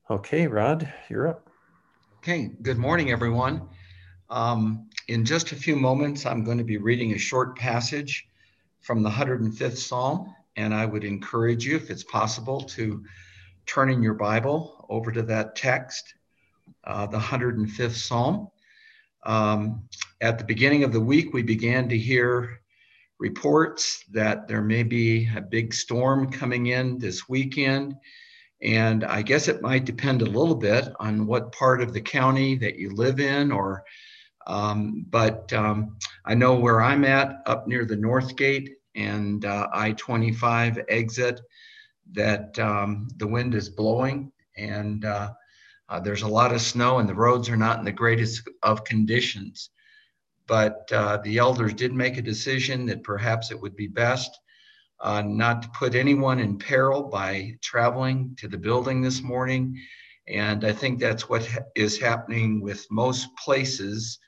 Okay, Rod, you're up. Okay, good morning, everyone. In just a few moments, I'm going to be reading a short passage from the 105th Psalm, and I would encourage you, if it's possible, to turn in your Bible over to that text, the 105th Psalm. Um, at the beginning of the week, we began to hear reports that there may be a big storm coming in this weekend. And I guess it might depend a little bit on what part of the county that you live in, but I know where I'm at up near the North Gate and I-25 exit that the wind is blowing and there's a lot of snow and the roads are not in the greatest of conditions. But the elders did make a decision that perhaps it would be best not to put anyone in peril by traveling to the building this morning. And I think that's what is happening with most places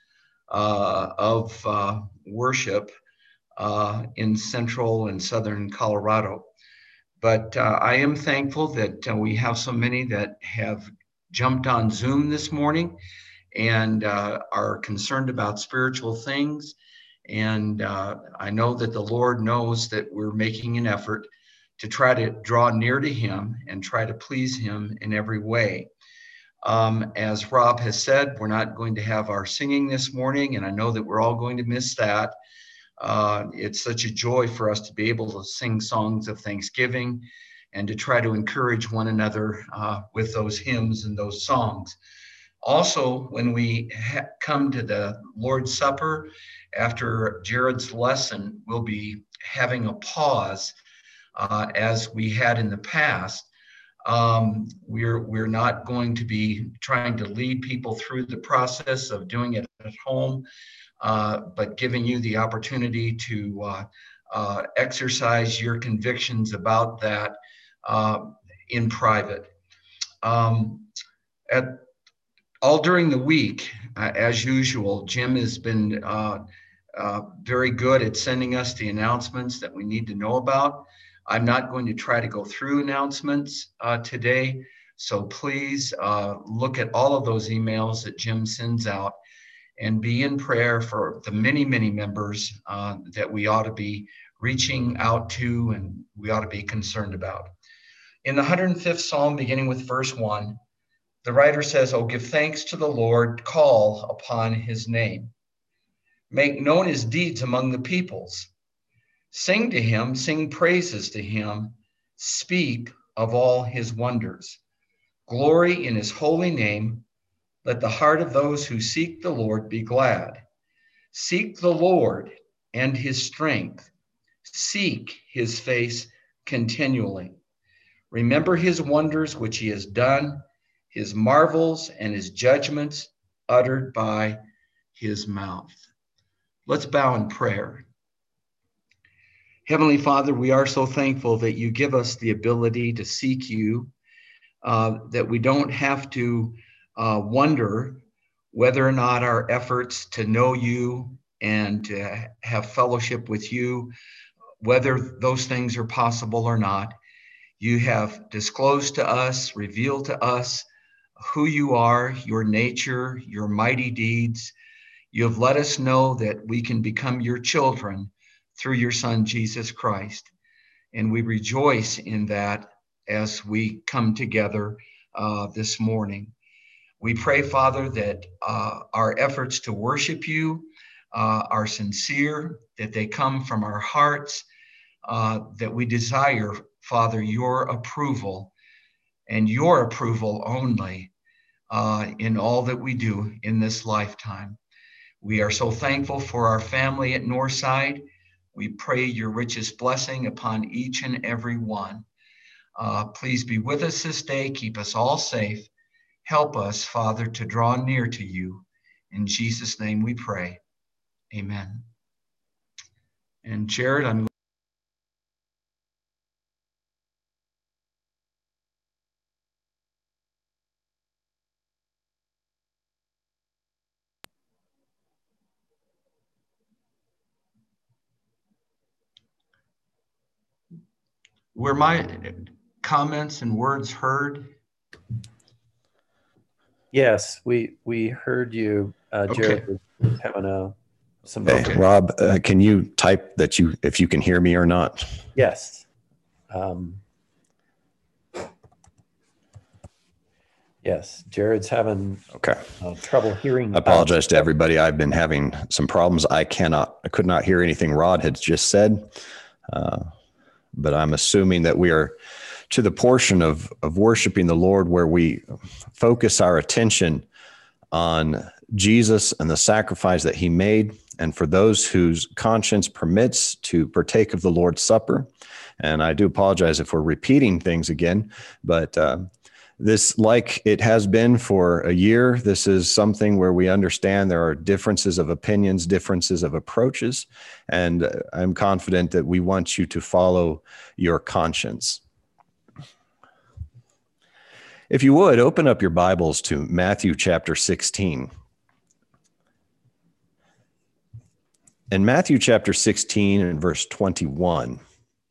of worship in central and southern Colorado. But I am thankful that we have so many that have jumped on Zoom this morning and are concerned about spiritual things. And I know that the Lord knows that we're making an effort to try to draw near to Him and try to please Him in every way. As Rob has said, we're not going to have our singing this morning, and I know that we're all going to miss that. It's such a joy for us to be able to sing songs of thanksgiving and to try to encourage one another with those hymns and those songs. Also, when we come to the Lord's Supper after Jared's lesson, we'll be having a pause as we had in the past. We're not going to be trying to lead people through the process of doing it at home, but giving you the opportunity to exercise your convictions about that uh, in private. Um, at all during the week, as usual, Jim has been very good at sending us the announcements that we need to know about. I'm not going to try to go through announcements today, so please look at all of those emails that Jim sends out and be in prayer for the many, many members that we ought to be reaching out to and we ought to be concerned about. In the 105th Psalm, beginning with verse 1, the writer says, "Oh, give thanks to the Lord, call upon his name. Make known his deeds among the peoples. Sing to him, sing praises to him, speak of all his wonders. Glory in his holy name. Let the heart of those who seek the Lord be glad. Seek the Lord and his strength. Seek his face continually. Remember his wonders which he has done, his marvels and his judgments uttered by his mouth." Let's bow in prayer. Heavenly Father, we are so thankful that you give us the ability to seek you, that we don't have to wonder whether or not our efforts to know you and to have fellowship with you, whether those things are possible or not. You have disclosed to us, revealed to us who you are, your nature, your mighty deeds. You have let us know that we can become your children through your Son, Jesus Christ. And we rejoice in that as we come together this morning. We pray, Father, that our efforts to worship you are sincere, that they come from our hearts, that we desire, Father, your approval and your approval only in all that we do in this lifetime. We are so thankful for our family at Northside. We pray your richest blessing upon each and every one. Please be with us this day. Keep us all safe. Help us, Father, to draw near to you. In Jesus' name we pray. Amen. And Jared, I'm were my comments and words heard? Yes, we heard you, Okay. Jared, was having some Hey, Okay. difficulty. Rob, can you type that if you can hear me or not? Yes. Um, yes, Jared's having Okay. trouble hearing I us. apologize to everybody. I've been having some problems. I could not hear anything Rod had just said, but I'm assuming that we are to the portion of worshiping the Lord where we focus our attention on Jesus and the sacrifice that he made, and for those whose conscience permits to partake of the Lord's Supper. And I do apologize if we're repeating things again, but this, like it has been for a year, this is something where we understand there are differences of opinions, differences of approaches, and I'm confident that we want you to follow your conscience. If you would, open up your Bibles to Matthew chapter 16. In Matthew chapter 16 and verse 21,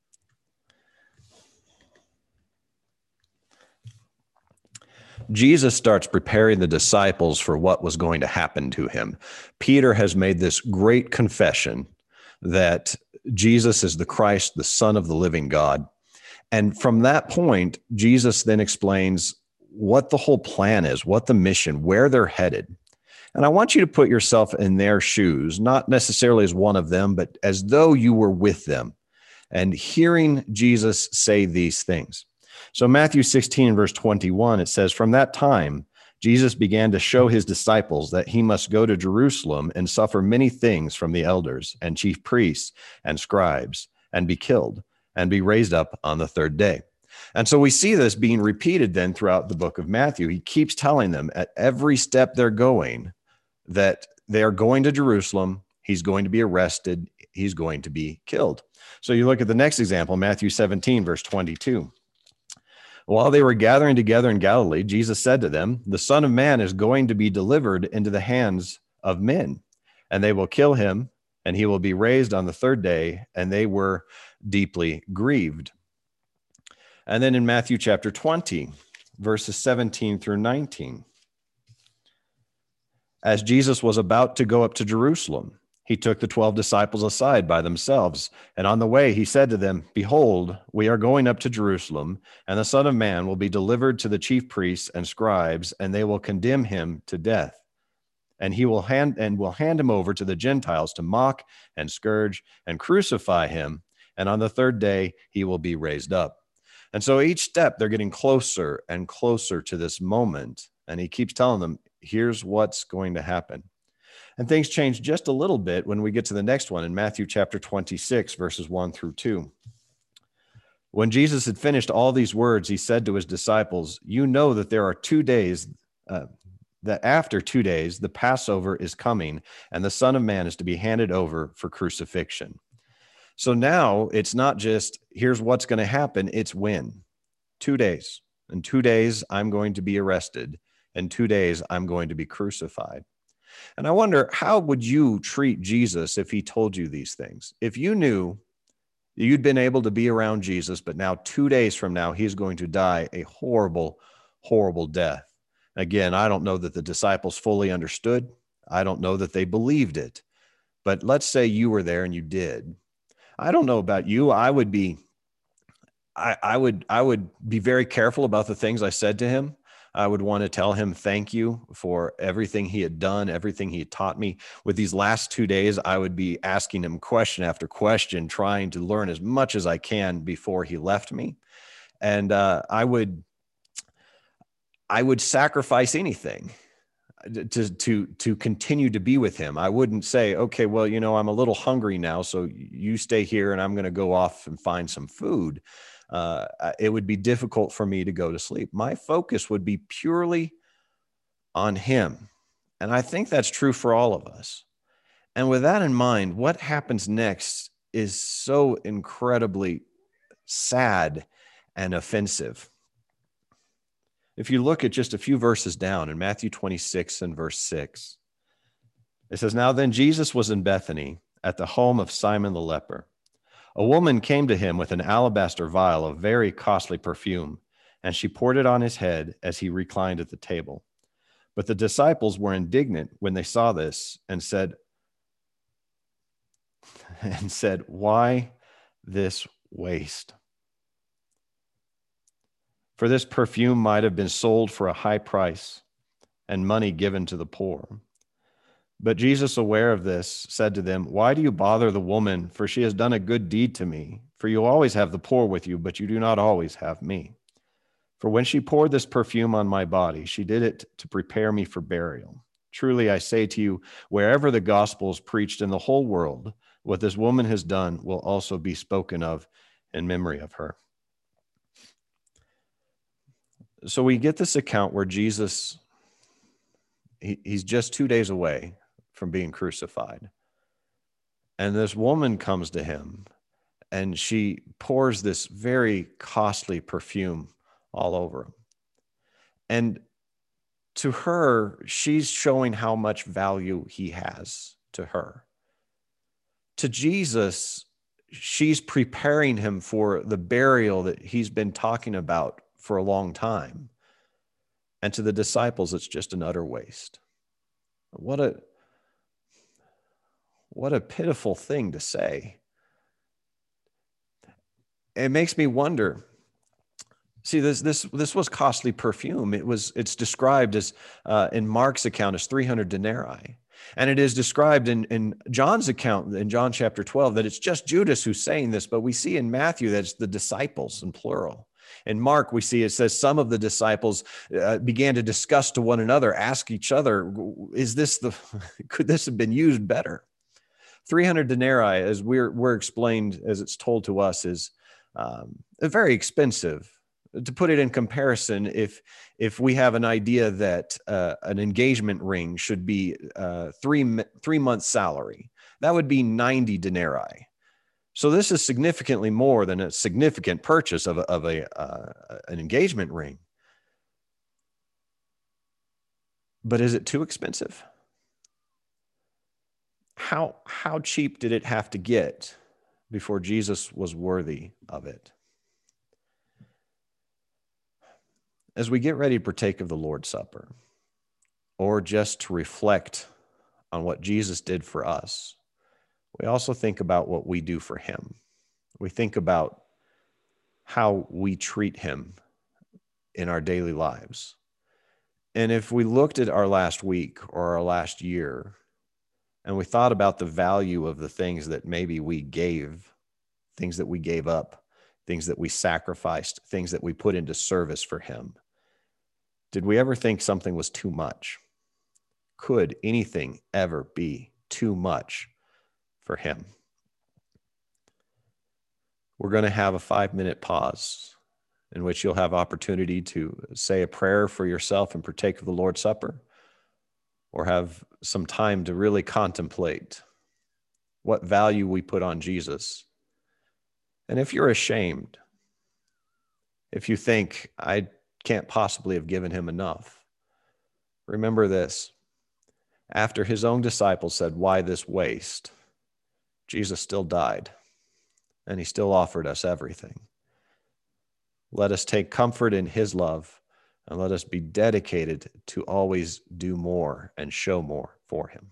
Jesus starts preparing the disciples for what was going to happen to him. Peter has made this great confession that Jesus is the Christ, the Son of the living God. And from that point, Jesus then explains what the whole plan is, what the mission, where they're headed. And I want you to put yourself in their shoes, not necessarily as one of them, but as though you were with them and hearing Jesus say these things. So Matthew 16, verse 21, it says, "From that time, Jesus began to show his disciples that he must go to Jerusalem and suffer many things from the elders and chief priests and scribes and be killed and be raised up on the third day." And so we see this being repeated then throughout the book of Matthew. He keeps telling them at every step they're going that they are going to Jerusalem. He's going to be arrested. He's going to be killed. So you look at the next example, Matthew 17, verse 22. "While they were gathering together in Galilee, Jesus said to them, 'The Son of Man is going to be delivered into the hands of men, and they will kill him, and he will be raised on the third day.' And they were deeply grieved." And then in Matthew chapter 20, verses 17 through 19, "As Jesus was about to go up to Jerusalem, he took the 12 disciples aside by themselves. And on the way, he said to them, 'Behold, we are going up to Jerusalem, and the Son of Man will be delivered to the chief priests and scribes, and they will condemn him to death. And he will hand him over to the Gentiles to mock and scourge and crucify him. And on the third day, he will be raised up.'" And so each step, they're getting closer and closer to this moment. And he keeps telling them, here's what's going to happen. And things change just a little bit when we get to the next one in Matthew chapter 26, verses 1 through 2. "When Jesus had finished all these words, he said to his disciples, 'You know that there are 2 days, that after 2 days, the Passover is coming, and the Son of Man is to be handed over for crucifixion.'" So now it's not just here's what's going to happen, it's when. 2 days. In 2 days, I'm going to be arrested. In 2 days, I'm going to be crucified. And I wonder, how would you treat Jesus if he told you these things? If you knew you'd been able to be around Jesus, but now 2 days from now, he's going to die a horrible, horrible death. Again, I don't know that the disciples fully understood. I don't know that they believed it. But let's say you were there and you did. I don't know about you. I would be very careful about the things I said to him. I would want to tell him thank you for everything he had done, everything he had taught me. With these last 2 days, I would be asking him question after question, trying to learn as much as I can before he left me. And I would sacrifice anything to continue to be with him. I wouldn't say, okay, well, I'm a little hungry now, so you stay here and I'm going to go off and find some food. It would be difficult for me to go to sleep. My focus would be purely on him. And I think that's true for all of us. And with that in mind, what happens next is so incredibly sad and offensive. If you look at just a few verses down in Matthew 26 and verse 6, it says, "Now then Jesus was in Bethany at the home of Simon the leper. A woman came to him with an alabaster vial of very costly perfume, and she poured it on his head as he reclined at the table. But the disciples were indignant when they saw this and said, "Why this waste? For this perfume might have been sold for a high price and money given to the poor." But Jesus, aware of this, said to them, "Why do you bother the woman? For she has done a good deed to me. For you always have the poor with you, but you do not always have me. For when she poured this perfume on my body, she did it to prepare me for burial. Truly, I say to you, wherever the gospel is preached in the whole world, what this woman has done will also be spoken of in memory of her." So we get this account where Jesus, he's just 2 days away from being crucified. And this woman comes to him and she pours this very costly perfume all over him. And to her, she's showing how much value he has to her. To Jesus, she's preparing him for the burial that he's been talking about for a long time. And to the disciples, it's just an utter waste. What a pitiful thing to say. It makes me wonder. See, this was costly perfume. It's described as in Mark's account as 300 denarii. And it is described in John's account, in John chapter 12, that it's just Judas who's saying this, but we see in Matthew that it's the disciples in plural. In Mark, we see it says some of the disciples began to discuss to one another, ask each other, could this have been used better? 300 denarii, as we're explained, as it's told to us, is very expensive. To put it in comparison, if we have an idea that an engagement ring should be 3 months' salary, that would be 90 denarii. So this is significantly more than a significant purchase of an engagement ring. But is it too expensive? How cheap did it have to get before Jesus was worthy of it? As we get ready to partake of the Lord's Supper, or just to reflect on what Jesus did for us, we also think about what we do for him. We think about how we treat him in our daily lives. And if we looked at our last week or our last year, and we thought about the value of the things that maybe we gave, things that we gave up, things that we sacrificed, things that we put into service for him, did we ever think something was too much? Could anything ever be too much for him? We're going to have a 5-minute pause in which you'll have opportunity to say a prayer for yourself and partake of the Lord's Supper, or have some time to really contemplate what value we put on Jesus. And if you're ashamed, if you think, I can't possibly have given him enough, remember this. After his own disciples said, "Why this waste?" Jesus still died, and he still offered us everything. Let us take comfort in his love, and let us be dedicated to always do more and show more for him.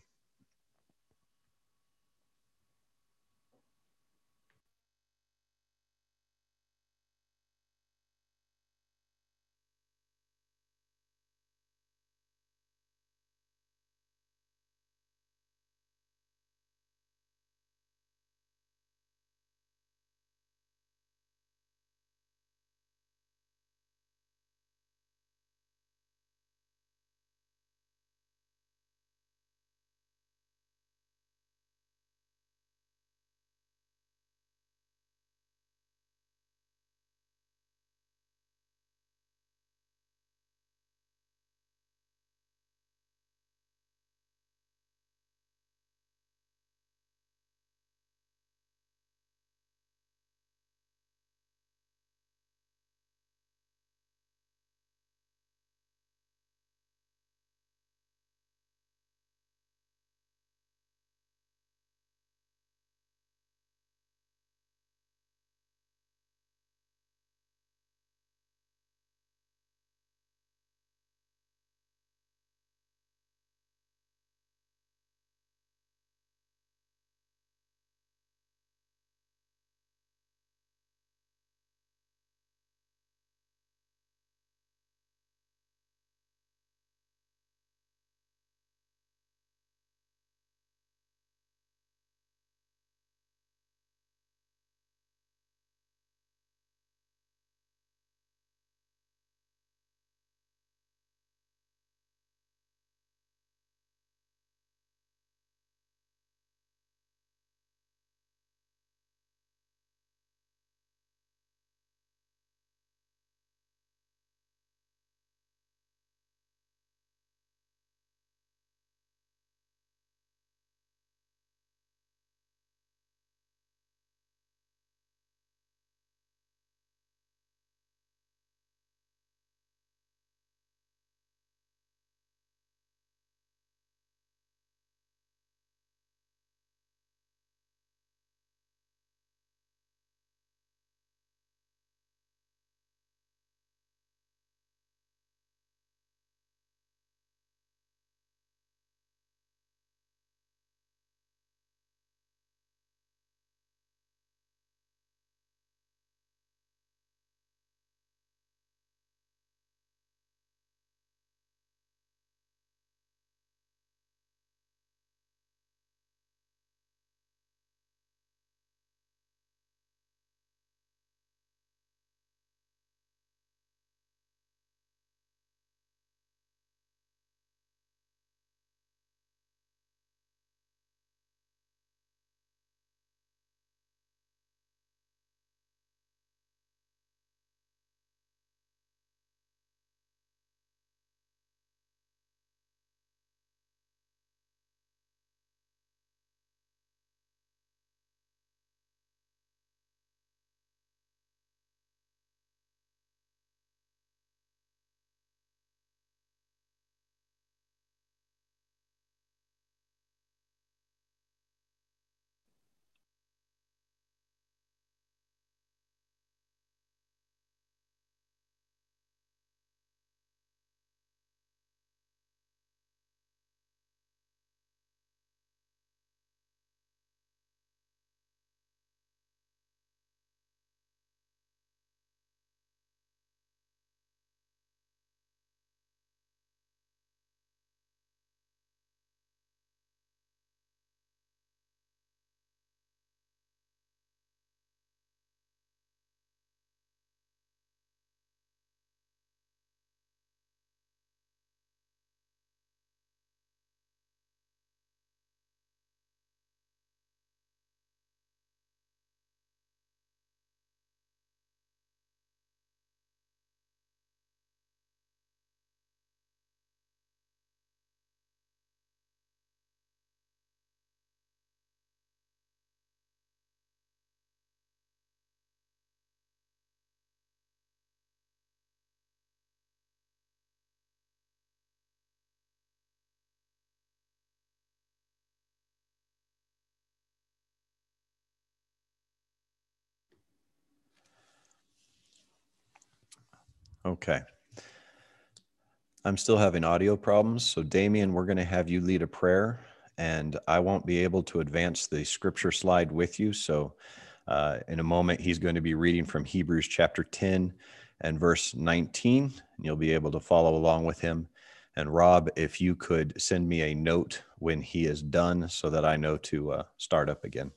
Okay. I'm still having audio problems. So Damien, we're going to have you lead a prayer, and I won't be able to advance the scripture slide with you. So in a moment, he's going to be reading from Hebrews chapter 10 and verse 19, and you'll be able to follow along with him. And Rob, if you could send me a note when he is done so that I know to start up again.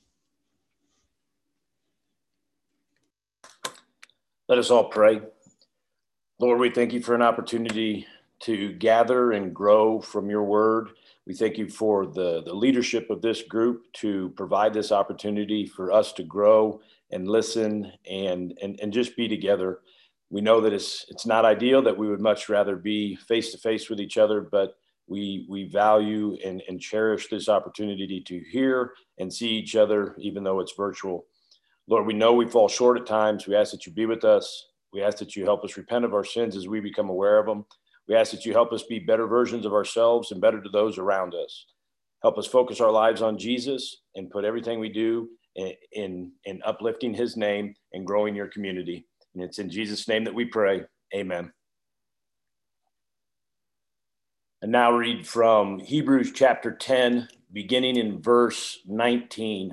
Let us all pray. Lord, we thank you for an opportunity to gather and grow from your word. We thank you for the leadership of this group to provide this opportunity for us to grow and listen and just be together. We know that it's not ideal, that we would much rather be face to face with each other, but we value and cherish this opportunity to hear and see each other, even though it's virtual. Lord, we know we fall short at times. We ask that you be with us. We ask that you help us repent of our sins as we become aware of them. We ask that you help us be better versions of ourselves and better to those around us. Help us focus our lives on Jesus and put everything we do in uplifting his name and growing your community. And it's in Jesus' name that we pray. Amen. And now read from Hebrews chapter 10, beginning in verse 19.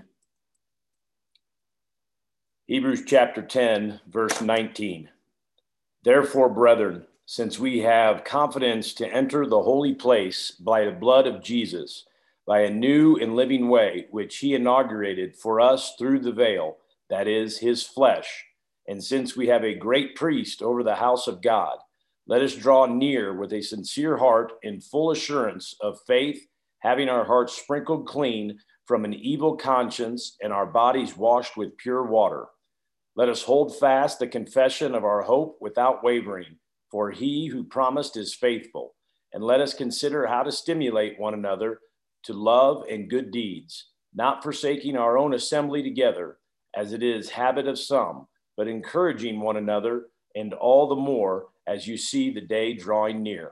Hebrews chapter 10, verse 19. Therefore, brethren, since we have confidence to enter the holy place by the blood of Jesus, by a new and living way, which he inaugurated for us through the veil, that is, his flesh. And since we have a great priest over the house of God, let us draw near with a sincere heart in full assurance of faith, having our hearts sprinkled clean from an evil conscience and our bodies washed with pure water. Let us hold fast the confession of our hope without wavering, for he who promised is faithful. And let us consider how to stimulate one another to love and good deeds, not forsaking our own assembly together, as it is habit of some, but encouraging one another, and all the more as you see the day drawing near.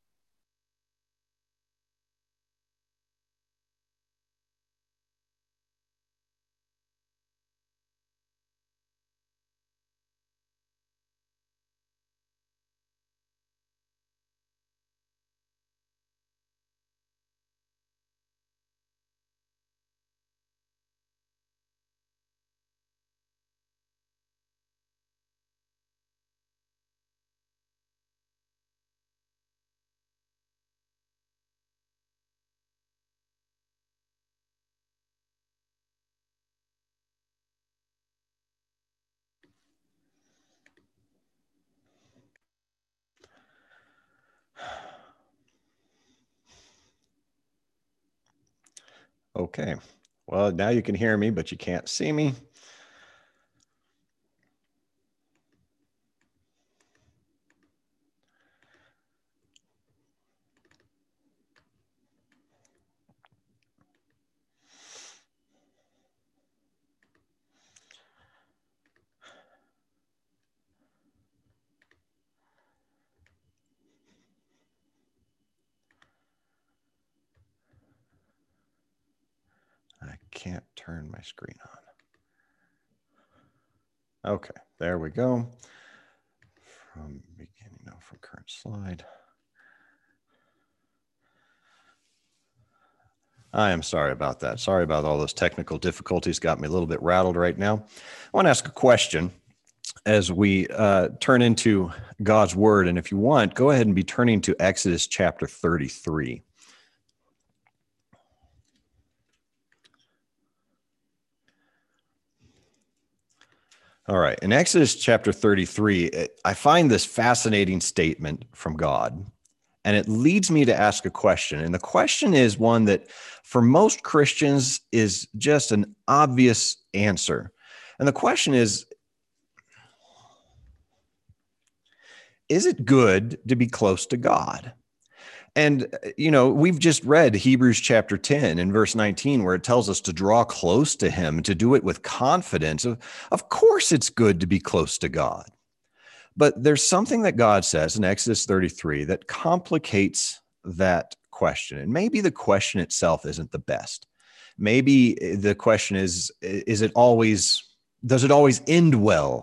Okay. Well, now you can hear me, but you can't see me. I can't turn my screen on. Okay, there we go. From beginning, no, from current slide. I am sorry about that. Sorry about all those technical difficulties. Got me a little bit rattled right now. I want to ask a question as we turn into God's word. And if you want, go ahead and be turning to Exodus chapter 33. All right. In Exodus chapter 33, I find this fascinating statement from God, and it leads me to ask a question. And the question is one that for most Christians is just an obvious answer. And the question is it good to be close to God? And, you know, we've just read Hebrews chapter 10 and verse 19, where it tells us to draw close to him, to do it with confidence. Of course, it's good to be close to God. But there's something that God says in Exodus 33 that complicates that question. And maybe the question itself isn't the best. Maybe the question is does it always end well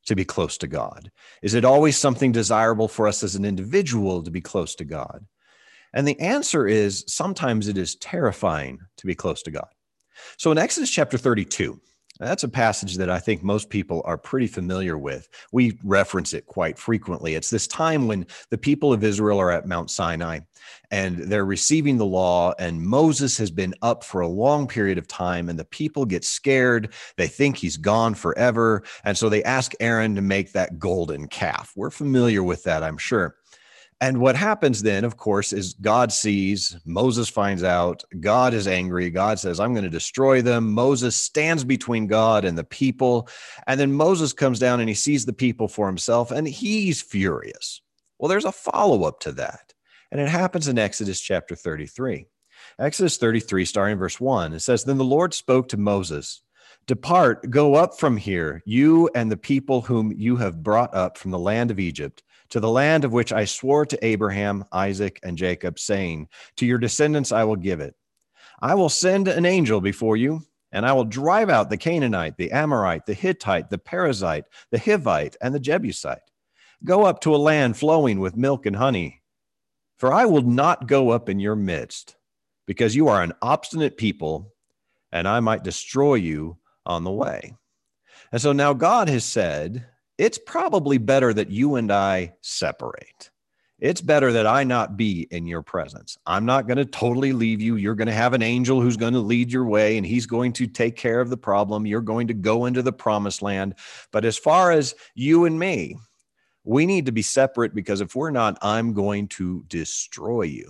to be close to God? Is it always something desirable for us as an individual to be close to God? And the answer is sometimes it is terrifying to be close to God. So in Exodus chapter 32, that's a passage that I think most people are pretty familiar with. We reference it quite frequently. It's this time when the people of Israel are at Mount Sinai and they're receiving the law, and Moses has been up for a long period of time, and the people get scared. They think he's gone forever. And so they ask Aaron to make that golden calf. We're familiar with that, I'm sure. And what happens then, of course, is God sees, Moses finds out, God is angry. God says, I'm going to destroy them. Moses stands between God and the people. And then Moses comes down and he sees the people for himself, and he's furious. Well, there's a follow-up to that. And it happens in Exodus chapter 33. Exodus 33, starting in verse 1, it says, Then the Lord spoke to Moses, Depart, go up from here, you and the people whom you have brought up from the land of Egypt, to the land of which I swore to Abraham, Isaac, and Jacob, saying, To your descendants I will give it. I will send an angel before you, and I will drive out the Canaanite, the Amorite, the Hittite, the Perizzite, the Hivite, and the Jebusite. Go up to a land flowing with milk and honey, for I will not go up in your midst, because you are an obstinate people, and I might destroy you on the way. And so now God has said, it's probably better that you and I separate. It's better that I not be in your presence. I'm not going to totally leave you. You're going to have an angel who's going to lead your way, and he's going to take care of the problem. You're going to go into the promised land. But as far as you and me, we need to be separate, because if we're not, I'm going to destroy you.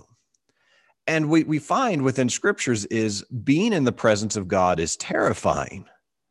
And we find within scriptures is being in the presence of God is terrifying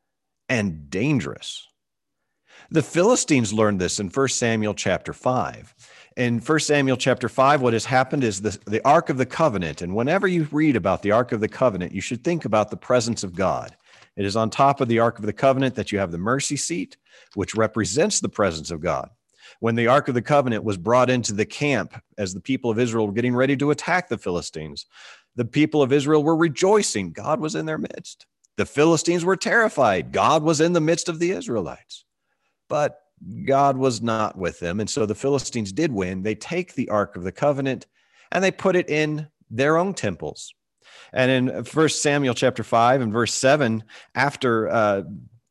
and dangerous. The Philistines learned this in 1 Samuel chapter 5. In 1 Samuel chapter 5, what has happened is the Ark of the Covenant. And whenever you read about the Ark of the Covenant, you should think about the presence of God. It is on top of the Ark of the Covenant that you have the mercy seat, which represents the presence of God. When the Ark of the Covenant was brought into the camp as the people of Israel were getting ready to attack the Philistines, the people of Israel were rejoicing. God was in their midst. The Philistines were terrified. God was in the midst of the Israelites. But God was not with them. And so the Philistines did win. They take the Ark of the Covenant and they put it in their own temples. And in 1 Samuel chapter 5 and verse 7, after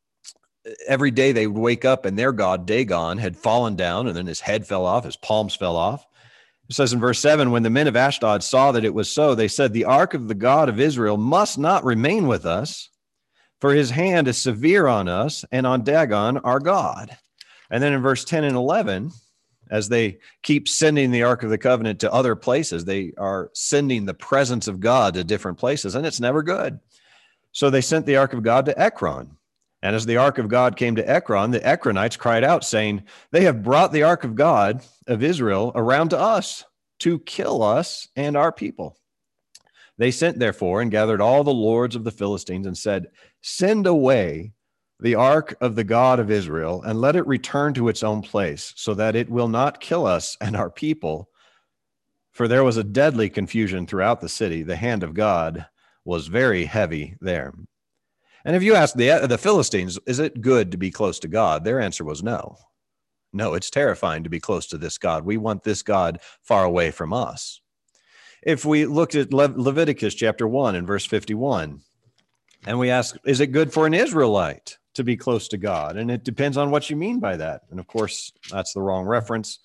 every day they would wake up and their god Dagon had fallen down, and then his head fell off, his palms fell off. It says in verse 7, when the men of Ashdod saw that it was so, they said, The Ark of the God of Israel must not remain with us, for his hand is severe on us and on Dagon, our God. And then in verse 10 and 11, as they keep sending the Ark of the Covenant to other places, they are sending the presence of God to different places, and it's never good. So they sent the Ark of God to Ekron. And as the Ark of God came to Ekron, the Ekronites cried out, saying, They have brought the Ark of God of Israel around to us to kill us and our people. They sent, therefore, and gathered all the lords of the Philistines and said, Send away the ark of the God of Israel, and let it return to its own place, so that it will not kill us and our people. For there was a deadly confusion throughout the city. The hand of God was very heavy there. And if you ask the Philistines, is it good to be close to God? Their answer was no. No, it's terrifying to be close to this God. We want this God far away from us. If we looked at Leviticus chapter 1 and verse 51, and we ask, is it good for an Israelite to be close to God? And it depends on what you mean by that. And of course, that's the wrong reference.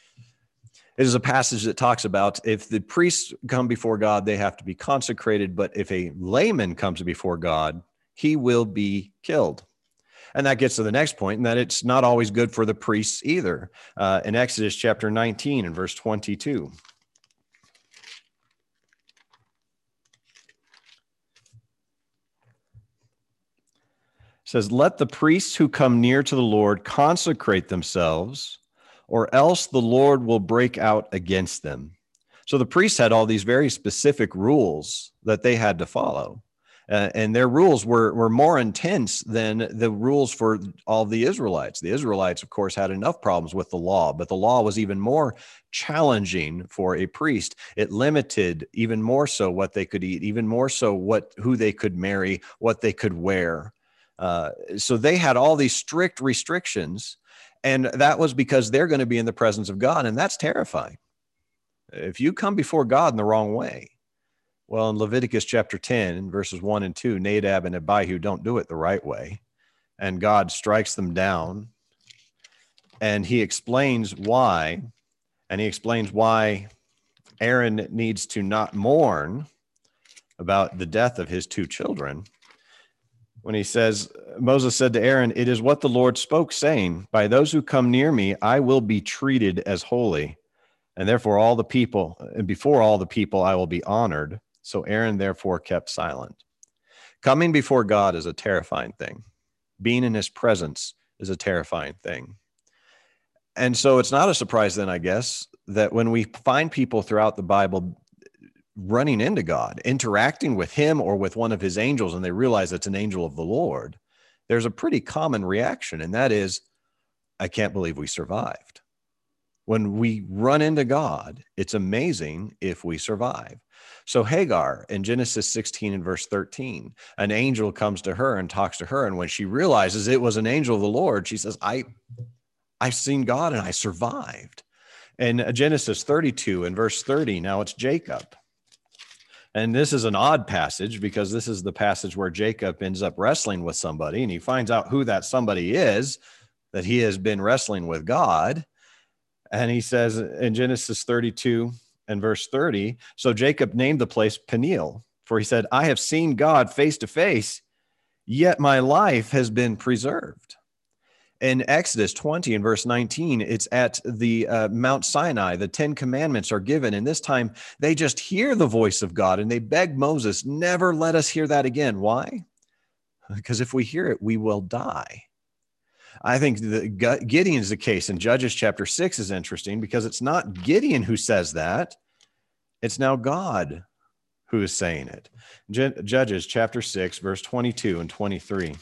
It is a passage that talks about if the priests come before God, they have to be consecrated. But if a layman comes before God, he will be killed. And that gets to the next point, and that it's not always good for the priests either. In Exodus chapter 19 and verse 22. Says, let the priests who come near to the Lord consecrate themselves, or else the Lord will break out against them. So the priests had all these very specific rules that they had to follow. And their rules were more intense than the rules for all the Israelites. The Israelites, of course, had enough problems with the law, but the law was even more challenging for a priest. It limited even more so what they could eat, even more so who they could marry, what they could wear. So they had all these strict restrictions. And that was because they're going to be in the presence of God, and that's terrifying. If you come before God in the wrong way, well, in Leviticus chapter 10, verses 1 and 2, Nadab and Abihu don't do it the right way, and God strikes them down, and he explains why, Aaron needs to not mourn about the death of his two children. When he says, Moses said to Aaron, "It is what the Lord spoke, saying, by those who come near me, I will be treated as holy. And therefore before all the people, I will be honored." So Aaron therefore kept silent. Coming before God is a terrifying thing. Being in his presence is a terrifying thing. And so it's not a surprise then, I guess, that when we find people throughout the Bible running into God, interacting with him or with one of his angels, and they realize it's an angel of the Lord, there's a pretty common reaction, and that is, I can't believe we survived. When we run into God, it's amazing if we survive. So Hagar in Genesis 16 and verse 13, an angel comes to her and talks to her, and when she realizes it was an angel of the Lord, she says, I've seen God and I survived. In Genesis 32 and verse 30, now it's Jacob. And this is an odd passage because this is the passage where Jacob ends up wrestling with somebody, and he finds out who that somebody is, that he has been wrestling with God. And he says in Genesis 32 and verse 30, so Jacob named the place Peniel, for he said, I have seen God face to face, yet my life has been preserved. In Exodus 20 and verse 19, it's at the Mount Sinai. The 10 commandments are given. And this time they just hear the voice of God and they beg Moses, never let us hear that again. Why? Because if we hear it, we will die. I think Gideon's the case in Judges chapter 6 is interesting because it's not Gideon who says that. It's now God who is saying it. Judges chapter 6, verse 22 and 23.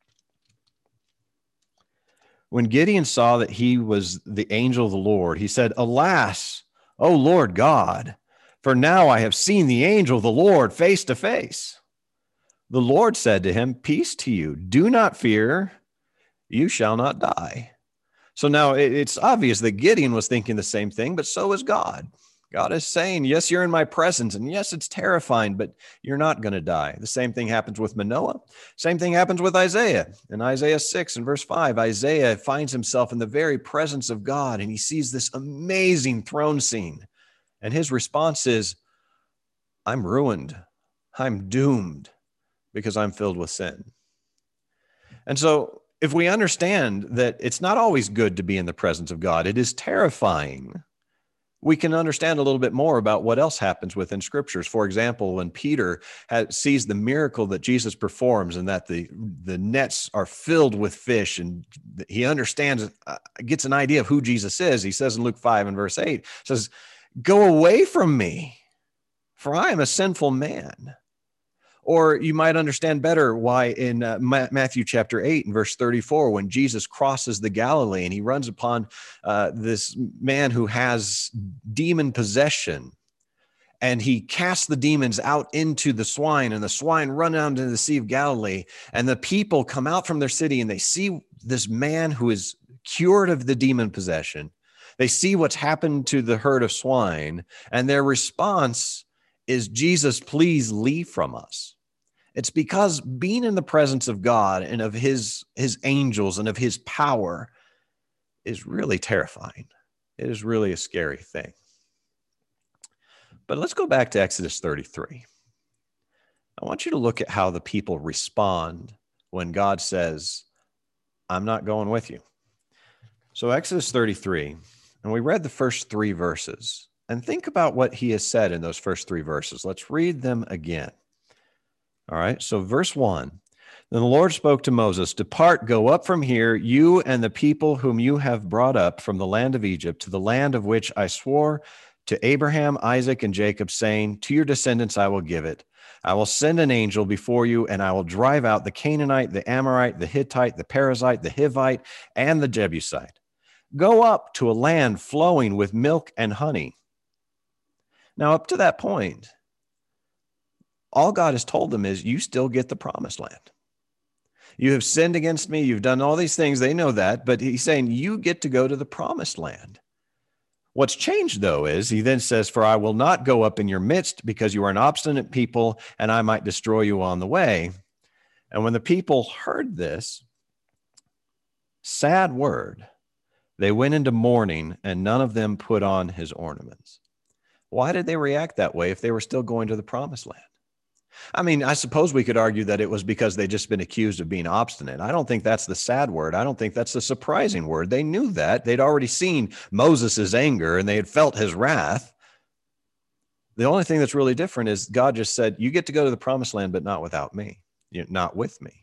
When Gideon saw that he was the angel of the Lord, he said, Alas, O Lord God, for now I have seen the angel of the Lord face to face. The Lord said to him, Peace to you. Do not fear. You shall not die. So now it's obvious that Gideon was thinking the same thing, but so is God. God is saying, yes, you're in my presence, and yes, it's terrifying, but you're not going to die. The same thing happens with Manoah. Same thing happens with Isaiah. In Isaiah 6 and verse 5, Isaiah finds himself in the very presence of God, and he sees this amazing throne scene. And his response is, I'm ruined. I'm doomed because I'm filled with sin. And so if we understand that it's not always good to be in the presence of God, it is terrifying, we can understand a little bit more about what else happens within scriptures. For example, when Peter sees the miracle that Jesus performs and that the nets are filled with fish, and he understands, gets an idea of who Jesus is. He says in Luke 5 and verse 8, says, go away from me, for I am a sinful man. Or you might understand better why in Matthew chapter 8 and verse 34, when Jesus crosses the Galilee and he runs upon this man who has demon possession, and he casts the demons out into the swine, and the swine run out into the Sea of Galilee, and the people come out from their city and they see this man who is cured of the demon possession. They see what's happened to the herd of swine, and their response is, Jesus, please leave from us. It's because being in the presence of God and of his angels and of his power is really terrifying. It is really a scary thing. But let's go back to Exodus 33. I want you to look at how the people respond when God says, I'm not going with you. So Exodus 33, and we read the first 3 verses, and think about what he has said in those first 3 verses. Let's read them again. All right, so verse 1, then the Lord spoke to Moses, depart, go up from here, you and the people whom you have brought up from the land of Egypt to the land of which I swore to Abraham, Isaac, and Jacob, saying, to your descendants I will give it. I will send an angel before you, and I will drive out the Canaanite, the Amorite, the Hittite, the Perizzite, the Hivite, and the Jebusite. Go up to a land flowing with milk and honey. Now, up to that point, all God has told them is you still get the promised land. You have sinned against me. You've done all these things. They know that. But he's saying you get to go to the promised land. What's changed, though, is he then says, for I will not go up in your midst because you are an obstinate people, and I might destroy you on the way. And when the people heard this sad word, they went into mourning, and none of them put on his ornaments. Why did they react that way if they were still going to the promised land? I mean, I suppose we could argue that it was because they'd just been accused of being obstinate. I don't think that's the sad word. I don't think that's the surprising word. They knew that. They'd already seen Moses' anger, and they had felt his wrath. The only thing that's really different is God just said, you get to go to the promised land, but not without me. You're not with me.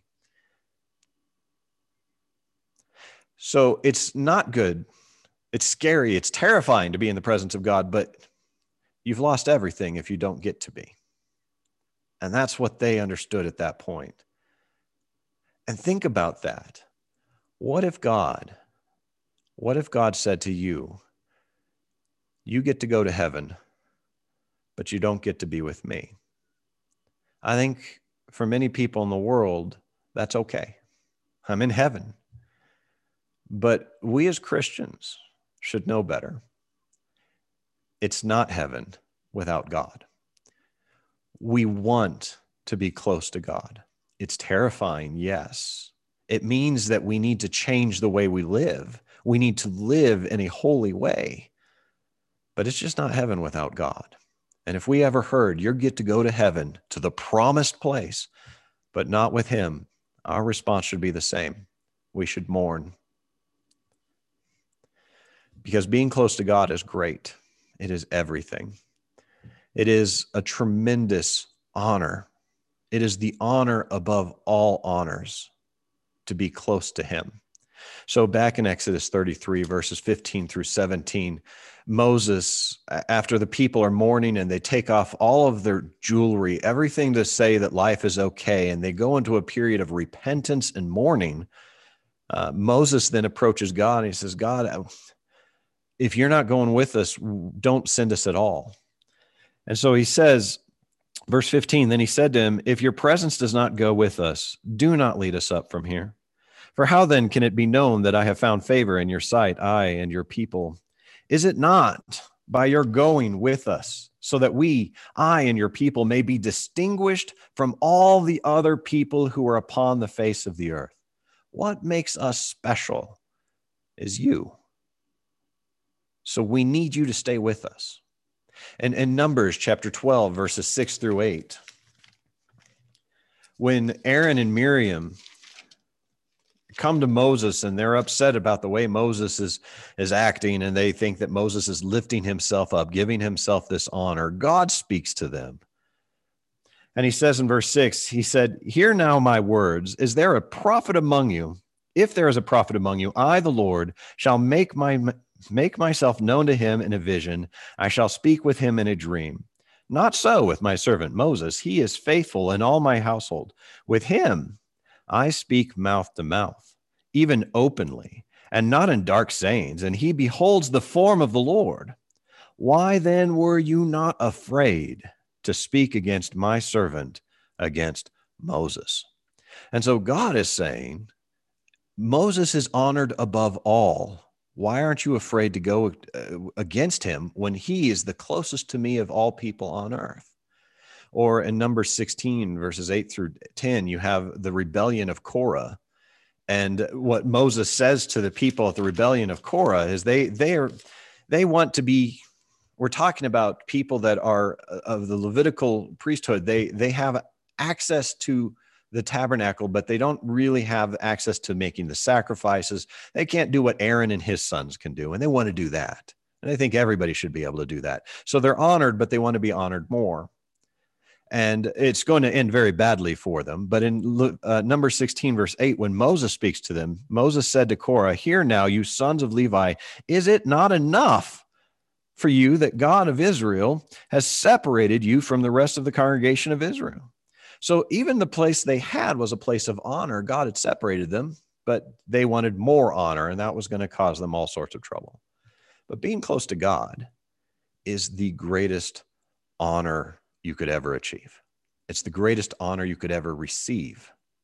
So it's not good. It's scary. It's terrifying to be in the presence of God, but you've lost everything if you don't get to be. And that's what they understood at that point. And think about that. What if God said to you, you get to go to heaven, but you don't get to be with me? I think for many people in the world, that's okay. I'm in heaven. But we as Christians should know better. It's not heaven without God. We want to be close to God. It's terrifying, yes. It means that we need to change the way we live. We need to live in a holy way. But it's just not heaven without God. And if we ever heard, you get to go to heaven, to the promised place, but not with him, our response should be the same. We should mourn. Because being close to God is great. It is everything. It is a tremendous honor. It is the honor above all honors to be close to him. So back in Exodus 33, verses 15 through 17, Moses, after the people are mourning and they take off all of their jewelry, everything to say that life is okay, and they go into a period of repentance and mourning, Moses then approaches God and he says, God, if you're not going with us, don't send us at all. And so he says, verse 15, then he said to him, if your presence does not go with us, do not lead us up from here. For how then can it be known that I have found favor in your sight, I and your people? Is it not by your going with us, so that I and your people may be distinguished from all the other people who are upon the face of the earth? What makes us special is you. So we need you to stay with us. And in Numbers chapter 12, verses 6 through 8, when Aaron and Miriam come to Moses and they're upset about the way Moses is acting, and they think that Moses is lifting himself up, giving himself this honor, God speaks to them. And he says in verse 6, he said, hear now my words. Is there a prophet among you? If there is a prophet among you, I, the Lord, shall make myself known to him in a vision. I shall speak with him in a dream. Not so with my servant Moses. He is faithful in all my household. With him I speak mouth to mouth, even openly, and not in dark sayings, and he beholds the form of the Lord. Why then were you not afraid to speak against my servant, against Moses? And so God is saying, Moses is honored above all. Why aren't you afraid to go against him when he is the closest to me of all people on earth? Or in Numbers 16, verses 8 through 10, you have the rebellion of Korah. And what Moses says to the people at the rebellion of Korah is they want to be, we're talking about people that are of the Levitical priesthood. They have access to the tabernacle, but they don't really have access to making the sacrifices. They can't do what Aaron and his sons can do, and they want to do that. And I think everybody should be able to do that. So they're honored, but they want to be honored more. And it's going to end very badly for them. But in number 16, verse 8, when Moses speaks to them, Moses said to Korah, hear now, you sons of Levi, is it not enough for you that God of Israel has separated you from the rest of the congregation of Israel? So even the place they had was a place of honor. God had separated them, but they wanted more honor, and that was going to cause them all sorts of trouble. But being close to God is the greatest honor you could ever achieve. It's the greatest honor you could ever receive.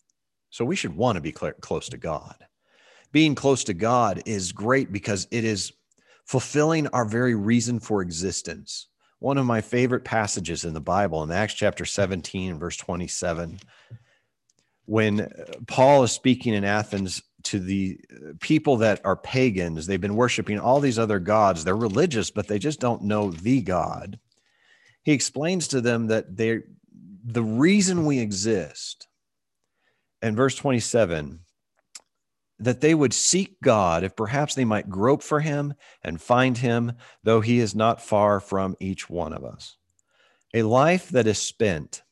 So we should want to be close to God. Being close to God is great because it is fulfilling our very reason for existence. One of my favorite passages in the Bible, in Acts chapter 17, verse 27, when Paul is speaking in Athens to the people that are pagans, they've been worshiping all these other gods. They're religious, but they just don't know the God. He explains to them that the reason we exist, in verse 27, that they would seek God if perhaps they might grope for him and find him, though he is not far from each one of us. A life that is spent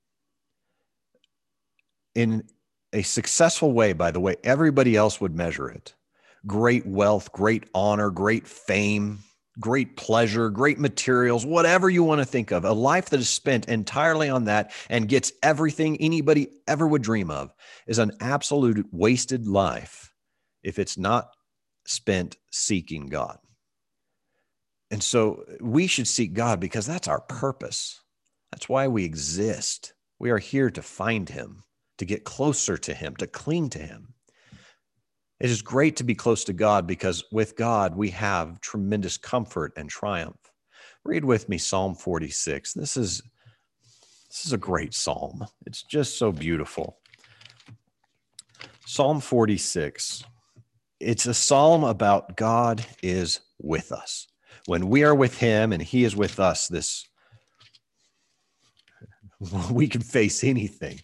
in a successful way, by the way everybody else would measure it. Great wealth, great honor, great fame, great pleasure, great materials, whatever you want to think of. A life that is spent entirely on that and gets everything anybody ever would dream of is an absolute wasted life if it's not spent seeking God. And so we should seek God because that's our purpose. That's why we exist. We are here to find him, to get closer to him, to cling to him. It is great to be close to God because with God, we have tremendous comfort and triumph. Read with me Psalm 46. This is a great psalm. It's just so beautiful. Psalm 46. It's a psalm about God is with us. When we are with him and he is with us, we can face anything.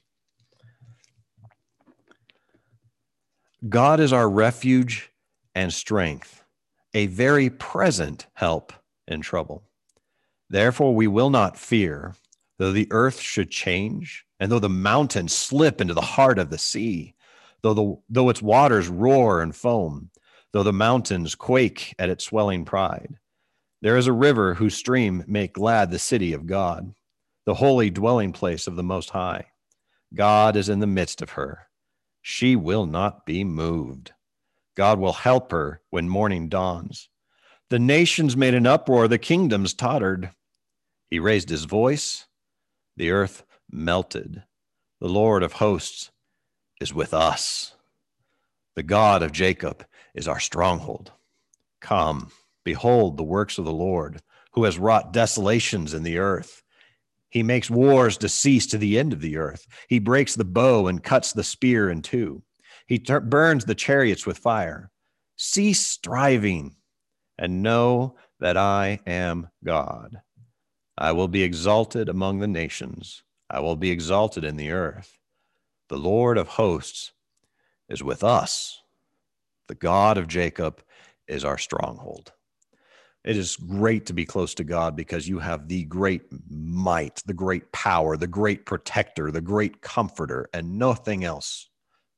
God is our refuge and strength, a very present help in trouble. Therefore, we will not fear, though the earth should change, and though the mountains slip into the heart of the sea, though its waters roar and foam, though the mountains quake at its swelling pride. There is a river whose stream make glad the city of God, the holy dwelling place of the Most High. God is in the midst of her. She will not be moved. God will help her when morning dawns. The nations made an uproar, the kingdoms tottered. He raised his voice, the earth melted. The Lord of hosts is with us. The God of Jacob is our stronghold. Come, behold the works of the Lord, who has wrought desolations in the earth. He makes wars to cease to the end of the earth. He breaks the bow and cuts the spear in two. He burns the chariots with fire. Cease striving and know that I am God. I will be exalted among the nations. I will be exalted in the earth. The Lord of hosts is with us. The God of Jacob is our stronghold. It is great to be close to God because you have the great might, the great power, the great protector, the great comforter, and nothing else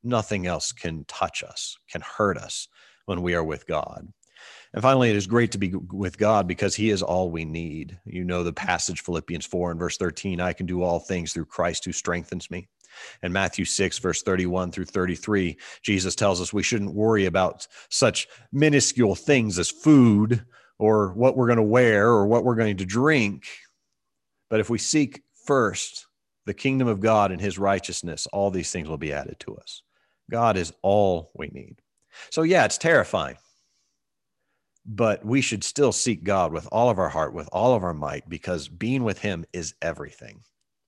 can touch us, can hurt us when we are with God. And finally, it is great to be with God because he is all we need. You know the passage, Philippians 4 and verse 13, I can do all things through Christ who strengthens me. And Matthew 6, verse 31 through 33, Jesus tells us we shouldn't worry about such minuscule things as food or what we're going to wear or what we're going to drink. But if we seek first the kingdom of God and his righteousness, all these things will be added to us. God is all we need. So yeah, it's terrifying, but we should still seek God with all of our heart, with all of our might, because being with him is everything.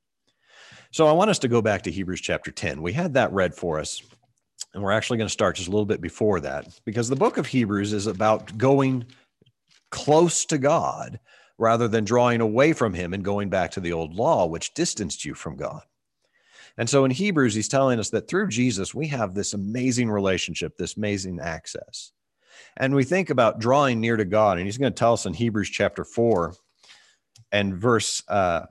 So I want us to go back to Hebrews chapter 10. We had that read for us, and we're actually going to start just a little bit before that, because the book of Hebrews is about going close to God rather than drawing away from him and going back to the old law, which distanced you from God. And so in Hebrews, he's telling us that through Jesus, we have this amazing relationship, this amazing access. And we think about drawing near to God, and he's going to tell us in Hebrews chapter 4 and verse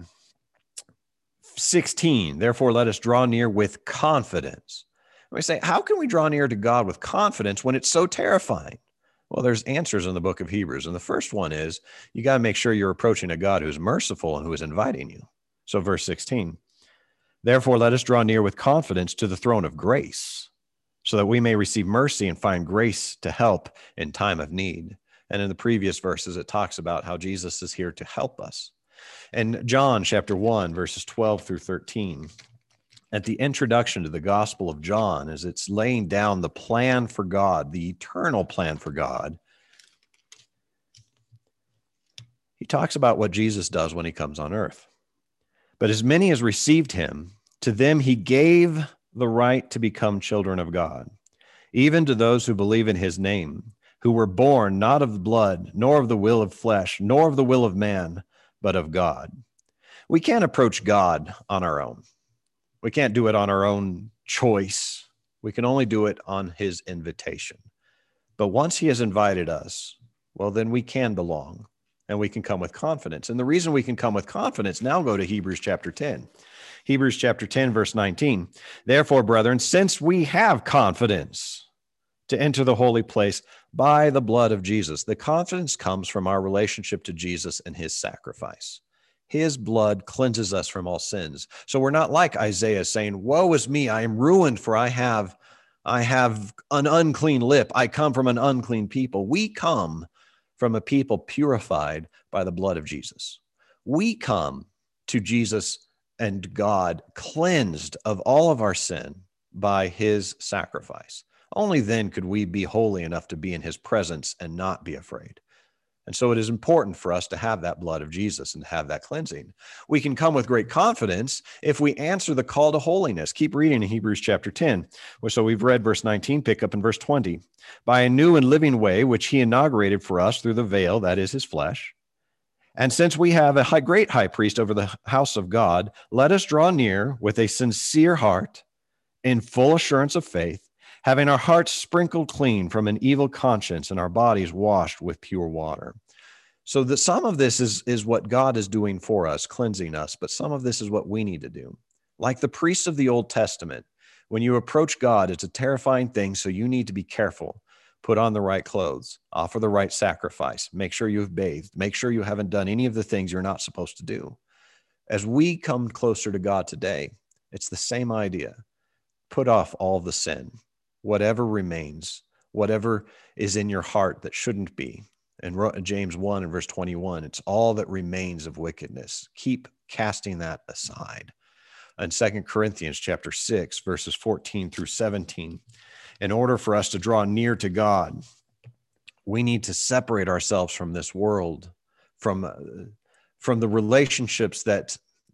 16, therefore let us draw near with confidence. And we say, how can we draw near to God with confidence when it's so terrifying? Well, there's answers in the book of Hebrews. And the first one is you got to make sure you're approaching a God who's merciful and who is inviting you. So verse 16, therefore, let us draw near with confidence to the throne of grace so that we may receive mercy and find grace to help in time of need. And in the previous verses, it talks about how Jesus is here to help us. And John chapter 1, verses 12 through 13, at the introduction to the Gospel of John, as it's laying down the plan for God, the eternal plan for God, he talks about what Jesus does when he comes on earth. But as many as received him, to them he gave the right to become children of God, even to those who believe in his name, who were born not of blood, nor of the will of flesh, nor of the will of man, but of God. We can't approach God on our own. We can't do it on our own choice. We can only do it on his invitation. But once he has invited us, well, then we can belong and we can come with confidence. And the reason we can come with confidence, now go to Hebrews chapter 10. Hebrews chapter 10, verse 19. Therefore, brethren, since we have confidence to enter the holy place by the blood of Jesus, the confidence comes from our relationship to Jesus and his sacrifice. His blood cleanses us from all sins. So we're not like Isaiah saying, woe is me, I am ruined, for I have an unclean lip. I come from an unclean people. We come from a people purified by the blood of Jesus. We come to Jesus and God cleansed of all of our sin by his sacrifice. Only then could we be holy enough to be in his presence and not be afraid. And so it is important for us to have that blood of Jesus and have that cleansing. We can come with great confidence if we answer the call to holiness. Keep reading in Hebrews chapter 10. So we've read verse 19, pick up in verse 20. By a new and living way, which he inaugurated for us through the veil, that is his flesh. And since we have a great high priest over the house of God, let us draw near with a sincere heart in full assurance of faith, having our hearts sprinkled clean from an evil conscience and our bodies washed with pure water. So some of this is what God is doing for us, cleansing us, but some of this is what we need to do. Like the priests of the Old Testament, when you approach God, it's a terrifying thing, so you need to be careful. Put on the right clothes, offer the right sacrifice, make sure you've bathed, make sure you haven't done any of the things you're not supposed to do. As we come closer to God today, it's the same idea. Put off all the sin, whatever remains, whatever is in your heart that shouldn't be. And James 1 and verse 21, it's all that remains of wickedness. Keep casting that aside. And 2 Corinthians chapter 6, verses 14 through 17, in order for us to draw near to God, we need to separate ourselves from this world, from the relationships that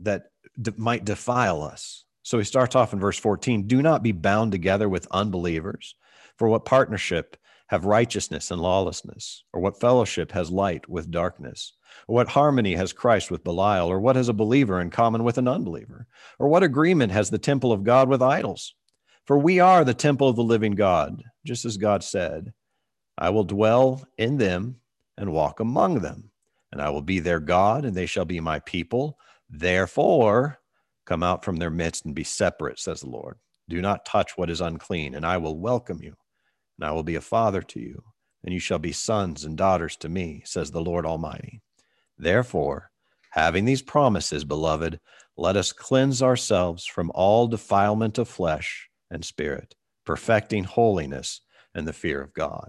might defile us. So he starts off in verse 14, do not be bound together with unbelievers, for what partnership have righteousness and lawlessness? Or what fellowship has light with darkness? Or what harmony has Christ with Belial? Or what has a believer in common with an unbeliever? Or what agreement has the temple of God with idols? For we are the temple of the living God, just as God said, I will dwell in them and walk among them, and I will be their God, and they shall be my people. Therefore, come out from their midst and be separate, says the Lord. Do not touch what is unclean, and I will welcome you. And I will be a father to you, and you shall be sons and daughters to me, says the Lord Almighty. Therefore, having these promises, beloved, let us cleanse ourselves from all defilement of flesh and spirit, perfecting holiness and the fear of God.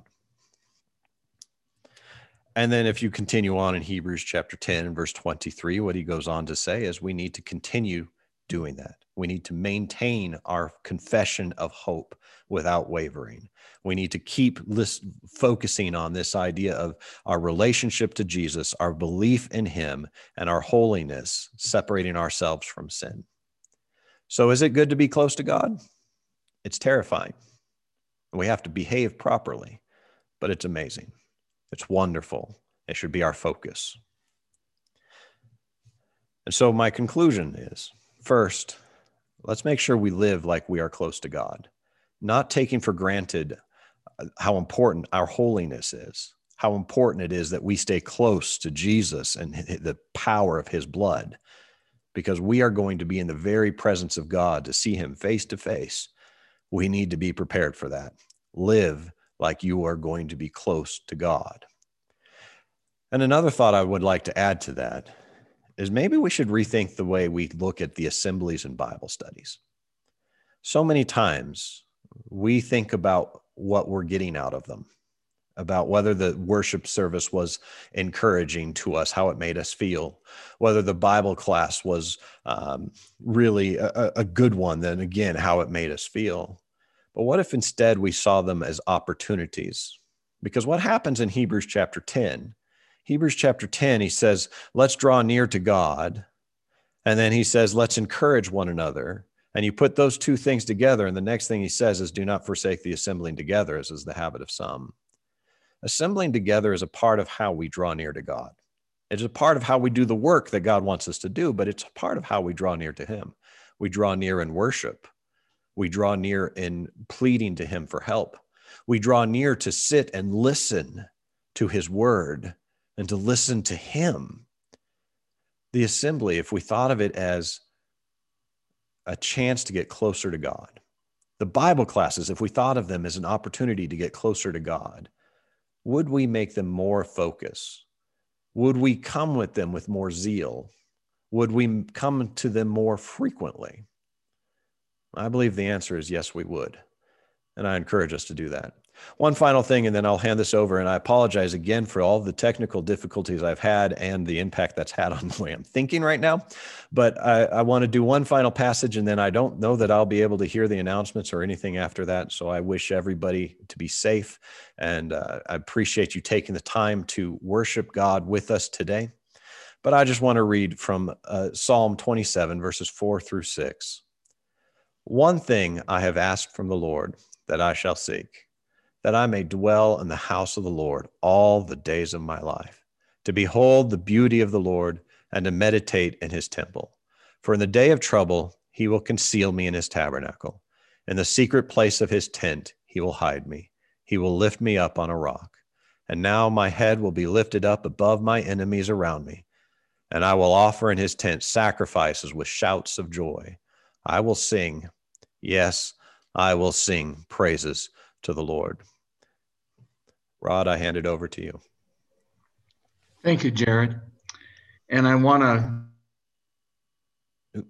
And then if you continue on in Hebrews chapter 10 and verse 23, what he goes on to say is we need to continue doing that. We need to maintain our confession of hope without wavering. We need to keep focusing on this idea of our relationship to Jesus, our belief in him, and our holiness, separating ourselves from sin. So is it good to be close to God? It's terrifying. We have to behave properly, but it's amazing. It's wonderful. It should be our focus. And so my conclusion is, first, let's make sure we live like we are close to God, not taking for granted how important our holiness is, how important it is that we stay close to Jesus and the power of his blood, because we are going to be in the very presence of God to see him face to face. We need to be prepared for that. Live like you are going to be close to God. And another thought I would like to add to that is maybe we should rethink the way we look at the assemblies and Bible studies. So many times we think about what we're getting out of them. about whether the worship service was encouraging to us, how it made us feel, whether the Bible class was really a good one, then again, how it made us feel. But what if instead we saw them as opportunities? Because what happens in Hebrews chapter 10? Hebrews chapter 10, he says, let's draw near to God. And then he says, let's encourage one another. And you put those two things together, and the next thing he says is, do not forsake the assembling together, as is the habit of some. Assembling together is a part of how we draw near to God. It's a part of how we do the work that God wants us to do, but it's a part of how we draw near to him. We draw near in worship. We draw near in pleading to him for help. We draw near to sit and listen to his word and to listen to him. The assembly, if we thought of it as a chance to get closer to God, the Bible classes, if we thought of them as an opportunity to get closer to God, would we make them more focus? Would we come with them with more zeal? Would we come to them more frequently? I believe the answer is yes, we would. And I encourage us to do that. One final thing, and then I'll hand this over. And I apologize again for all the technical difficulties I've had and the impact that's had on the way I'm thinking right now. But I want to do one final passage, and then I don't know that I'll be able to hear the announcements or anything after that. So I wish everybody to be safe. And I appreciate you taking the time to worship God with us today. But I just want to read from Psalm 27, verses 4 through 6. One thing I have asked from the Lord that I shall seek, that I may dwell in the house of the Lord all the days of my life, to behold the beauty of the Lord and to meditate in his temple. For in the day of trouble, he will conceal me in his tabernacle. In the secret place of his tent, he will hide me. He will lift me up on a rock. And now my head will be lifted up above my enemies around me. And I will offer in his tent sacrifices with shouts of joy. I will sing, yes, I will sing praises to the Lord. Rod, I hand it over to you. Thank you, Jared. And I want to,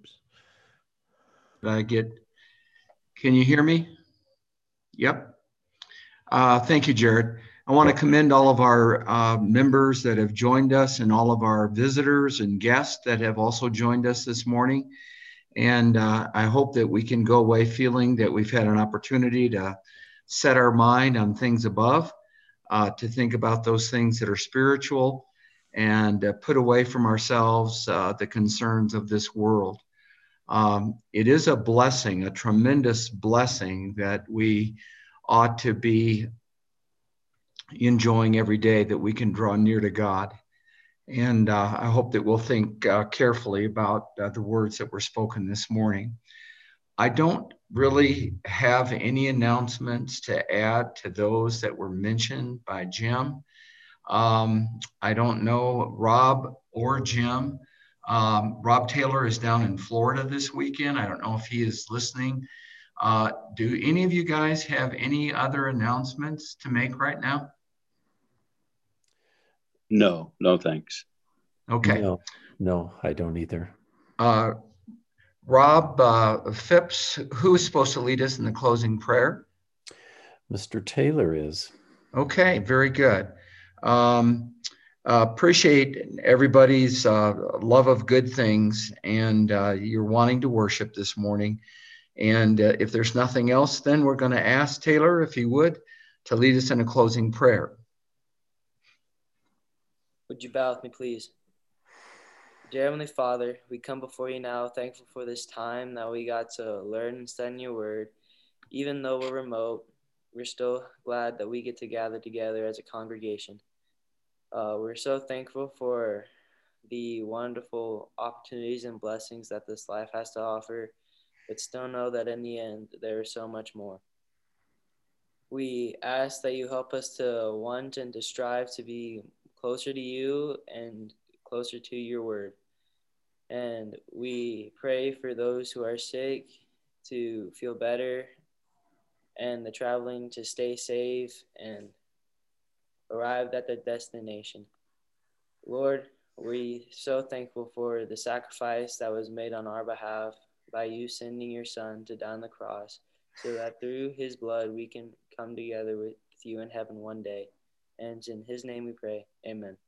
can you hear me? Yep. Thank you, Jared. I want to commend all of our members that have joined us and all of our visitors and guests that have also joined us this morning. And I hope that we can go away feeling that we've had an opportunity to set our mind on things above, to think about those things that are spiritual, and put away from ourselves the concerns of this world. It is a blessing, a tremendous blessing that we ought to be enjoying every day, that we can draw near to God. And I hope that we'll think carefully about the words that were spoken this morning. I don't really have any announcements to add to those that were mentioned by Jim. I don't know Rob or Jim. Rob Taylor is down in Florida this weekend. I don't know if he is listening. Do any of you guys have any other announcements to make right now? No, thanks. Okay. No, I don't either. Rob Phipps, who is supposed to lead us in the closing prayer? Mr. Taylor is. Okay, very good. Appreciate everybody's love of good things and you're wanting to worship this morning. And if there's nothing else, then we're going to ask Taylor, if he would, to lead us in a closing prayer. Would you bow with me, please? Dear Heavenly Father, we come before you now, thankful for this time that we got to learn and study your word. Even though we're remote, we're still glad that we get to gather together as a congregation. We're so thankful for the wonderful opportunities and blessings that this life has to offer, but still know that in the end, there is so much more. We ask that you help us to want and to strive to be closer to you and closer to your word. And we pray for those who are sick to feel better, and the traveling to stay safe and arrive at their destination. Lord, we're so thankful for the sacrifice that was made on our behalf by you sending your son to die on the cross, so that through his blood we can come together with you in heaven one day. And it's in his name we pray. Amen.